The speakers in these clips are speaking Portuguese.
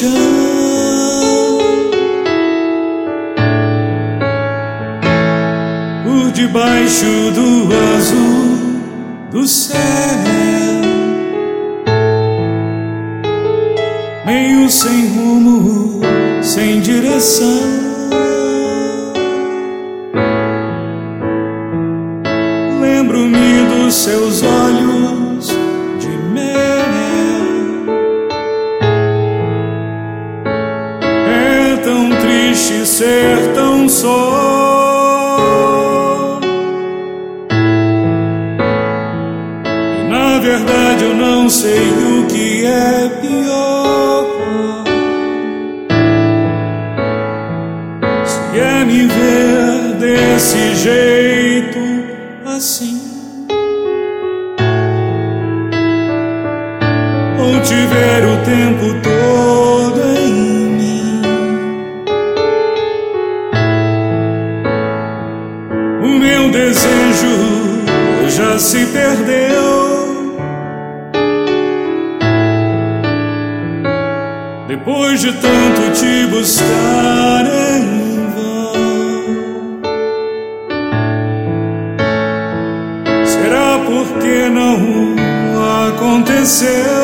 chão, por debaixo do azul do céu, meio sem rumo, sem direção. Lembro-me dos seus olhos de mel. É tão triste ser tão só. E na verdade eu não sei o que é pior. Se é me ver desse jeito assim, ou te ver o tempo todo em mim. O meu desejo já se perdeu, depois de tanto te buscar em vão. Será porque não aconteceu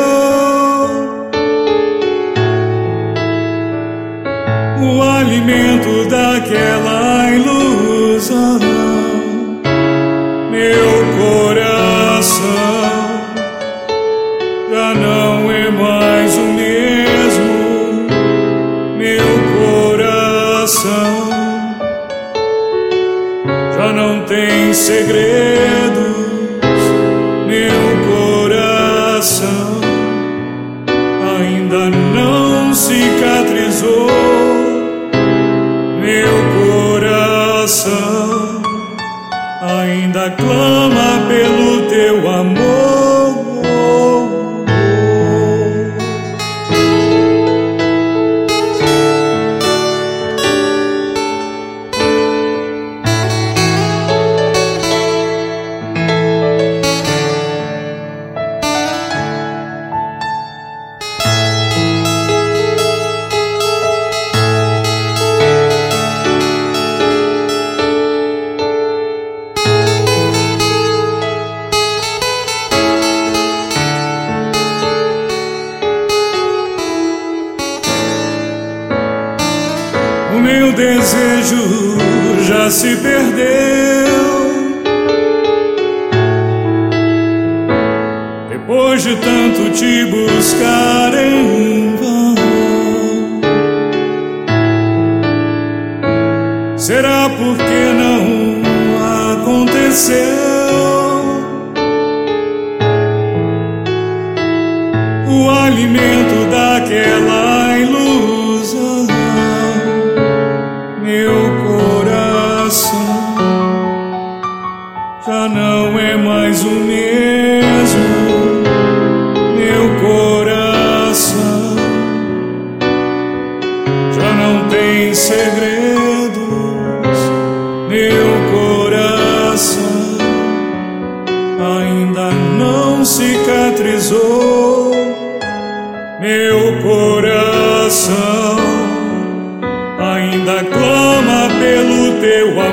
o alimento daquela ilusão? Meu coração já não é mais o mesmo. Meu coração já não tem segredos. Meu coração ainda não cicatrizou. Meu coração ainda clama pelo teu amor. O meu desejo já se perdeu, depois de tanto te buscar em vão. Será porque não aconteceu o alimento daquela ilusão? Meu coração já não é mais o mesmo. Meu coração já não tem segredos. Meu coração ainda não cicatrizou. Meu coração ainda clama pelo teu amor.